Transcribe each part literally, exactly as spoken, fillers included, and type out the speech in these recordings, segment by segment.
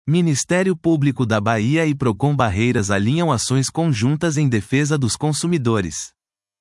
Ministério Público da Bahia e Procon Barreiras alinham ações conjuntas em defesa dos consumidores.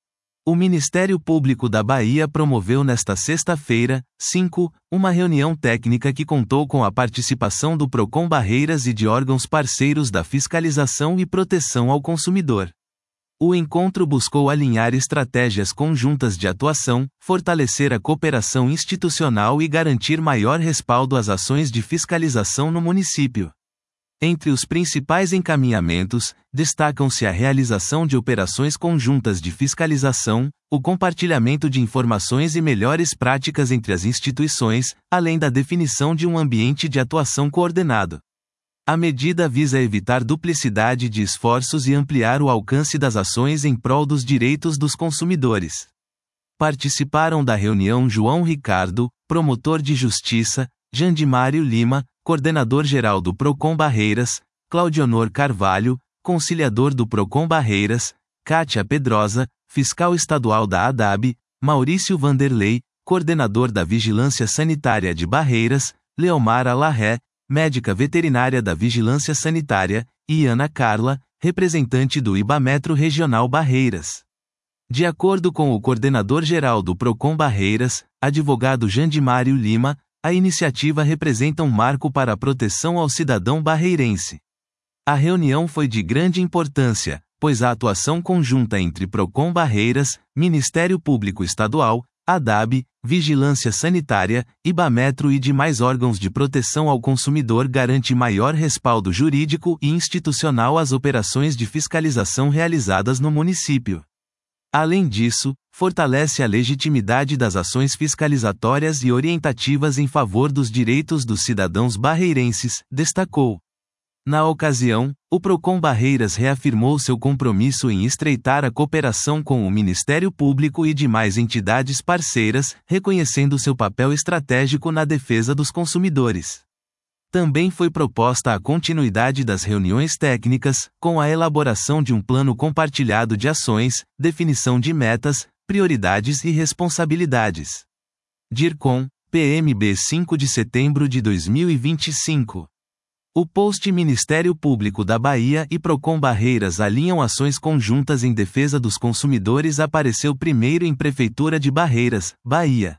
O Ministério Público da Bahia promoveu nesta sexta-feira, cinco, uma reunião técnica que contou com a participação do Procon Barreiras e de órgãos parceiros da fiscalização e proteção ao consumidor. O encontro buscou alinhar estratégias conjuntas de atuação, fortalecer a cooperação institucional e garantir maior respaldo às ações de fiscalização no município. Entre os principais encaminhamentos, destacam-se a realização de operações conjuntas de fiscalização, o compartilhamento de informações e melhores práticas entre as instituições, além da definição de um ambiente de atuação coordenado. A medida visa evitar duplicidade de esforços e ampliar o alcance das ações em prol dos direitos dos consumidores. Participaram da reunião João Ricardo, promotor de justiça, Jandimário Lima, coordenador-geral do Procon Barreiras, Claudionor Carvalho, conciliador do Procon Barreiras, Kátia Pedrosa, fiscal estadual da A D A B, Maurício Vanderlei, coordenador da Vigilância Sanitária de Barreiras, Leomar Alarré, médica veterinária da Vigilância Sanitária, e Ana Carla, representante do Ibametro Regional Barreiras. De acordo com o coordenador-geral do Procon Barreiras, advogado Jandimário Lima, a iniciativa representa um marco para a proteção ao cidadão barreirense. A reunião foi de grande importância, pois a atuação conjunta entre Procon Barreiras, Ministério Público Estadual, A D A B, Vigilância Sanitária, Ibametro e demais órgãos de proteção ao consumidor garante maior respaldo jurídico e institucional às operações de fiscalização realizadas no município. Além disso, fortalece a legitimidade das ações fiscalizatórias e orientativas em favor dos direitos dos cidadãos barreirenses, destacou. Na ocasião, o Procon Barreiras reafirmou seu compromisso em estreitar a cooperação com o Ministério Público e demais entidades parceiras, reconhecendo seu papel estratégico na defesa dos consumidores. Também foi proposta a continuidade das reuniões técnicas, com a elaboração de um plano compartilhado de ações, definição de metas, prioridades e responsabilidades. DIRCOM, P M B cinco de setembro de dois mil e vinte e cinco. O post Ministério Público da Bahia e Procon Barreiras alinham ações conjuntas em defesa dos consumidores apareceu primeiro em Prefeitura de Barreiras, Bahia.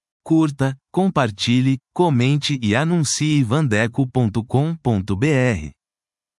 Curta, compartilhe, comente e anuncie vandeco ponto com ponto br.